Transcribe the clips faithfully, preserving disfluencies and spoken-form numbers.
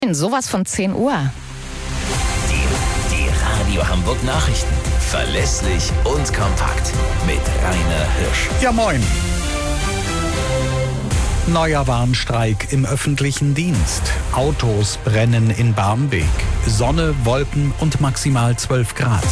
Sowas von zehn Uhr. Die, die Radio Hamburg Nachrichten. Verlässlich und kompakt. Mit Rainer Hirsch. Ja, moin. Neuer Warnstreik im öffentlichen Dienst. Autos brennen in Barmbek. Sonne, Wolken und maximal zwölf Grad.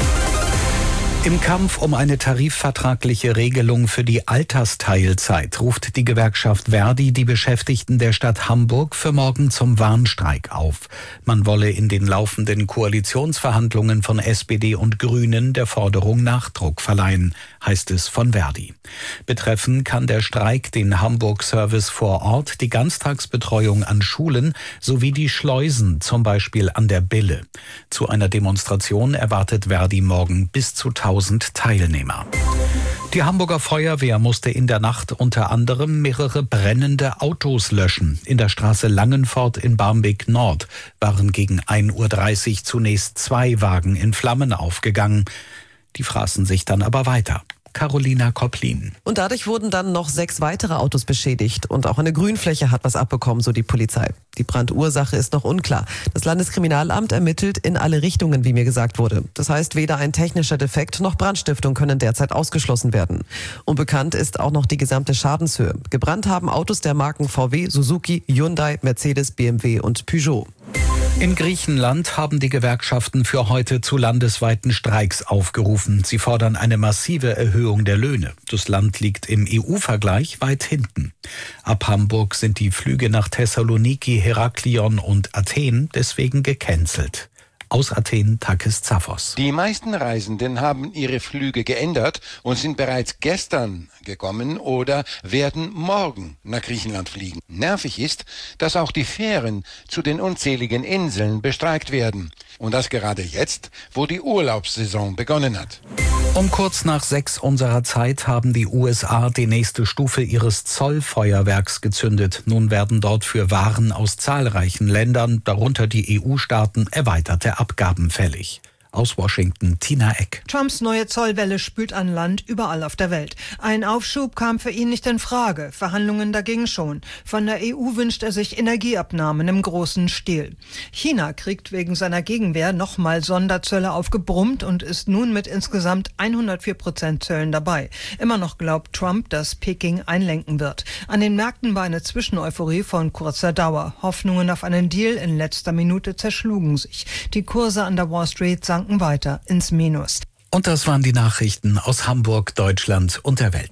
Im Kampf um eine tarifvertragliche Regelung für die Altersteilzeit ruft die Gewerkschaft Verdi die Beschäftigten der Stadt Hamburg für morgen zum Warnstreik auf. Man wolle in den laufenden Koalitionsverhandlungen von S P D und Grünen der Forderung Nachdruck verleihen, heißt es von Verdi. Betreffen kann der Streik den Hamburg-Service vor Ort, die Ganztagsbetreuung an Schulen sowie die Schleusen, zum Beispiel an der Bille. Zu einer Demonstration erwartet Verdi morgen bis zu tausend Teilnehmer. Die Hamburger Feuerwehr musste in der Nacht unter anderem mehrere brennende Autos löschen. In der Straße Langenfort in Barmbek Nord waren gegen ein Uhr dreißig zunächst zwei Wagen in Flammen aufgegangen. Die fraßen sich dann aber weiter. Carolina Koplin. Und dadurch wurden dann noch sechs weitere Autos beschädigt. Und auch eine Grünfläche hat was abbekommen, so die Polizei. Die Brandursache ist noch unklar. Das Landeskriminalamt ermittelt in alle Richtungen, wie mir gesagt wurde. Das heißt, weder ein technischer Defekt noch Brandstiftung können derzeit ausgeschlossen werden. Unbekannt ist auch noch die gesamte Schadenshöhe. Gebrannt haben Autos der Marken V W, Suzuki, Hyundai, Mercedes, B M W und Peugeot. In Griechenland haben die Gewerkschaften für heute zu landesweiten Streiks aufgerufen. Sie fordern eine massive Erhöhung der Löhne. Das Land liegt im E U-Vergleich weit hinten. Ab Hamburg sind die Flüge nach Thessaloniki, Heraklion und Athen deswegen gecancelt. Aus Athen Takis Zaphos. Die meisten Reisenden haben ihre Flüge geändert und sind bereits gestern gekommen oder werden morgen nach Griechenland fliegen. Nervig ist, dass auch die Fähren zu den unzähligen Inseln bestreikt werden. Und das gerade jetzt, wo die Urlaubssaison begonnen hat. Um kurz nach sechs unserer Zeit haben die U S A die nächste Stufe ihres Zollfeuerwerks gezündet. Nun werden dort für Waren aus zahlreichen Ländern, darunter die E U-Staaten, erweiterte Abgaben fällig. Aus Washington, Tina Eck. Trumps neue Zollwelle spült an Land überall auf der Welt. Ein Aufschub kam für ihn nicht in Frage, Verhandlungen dagegen schon. Von der E U wünscht er sich Energieabnahmen im großen Stil. China kriegt wegen seiner Gegenwehr nochmal Sonderzölle aufgebrummt und ist nun mit insgesamt hundertvier Prozent Zöllen dabei. Immer noch glaubt Trump, dass Peking einlenken wird. An den Märkten war eine Zwischeneuphorie von kurzer Dauer. Hoffnungen auf einen Deal in letzter Minute zerschlugen sich. Die Kurse an der Wall Street sanken weiter ins Minus. Und das waren die Nachrichten aus Hamburg, Deutschland und der Welt.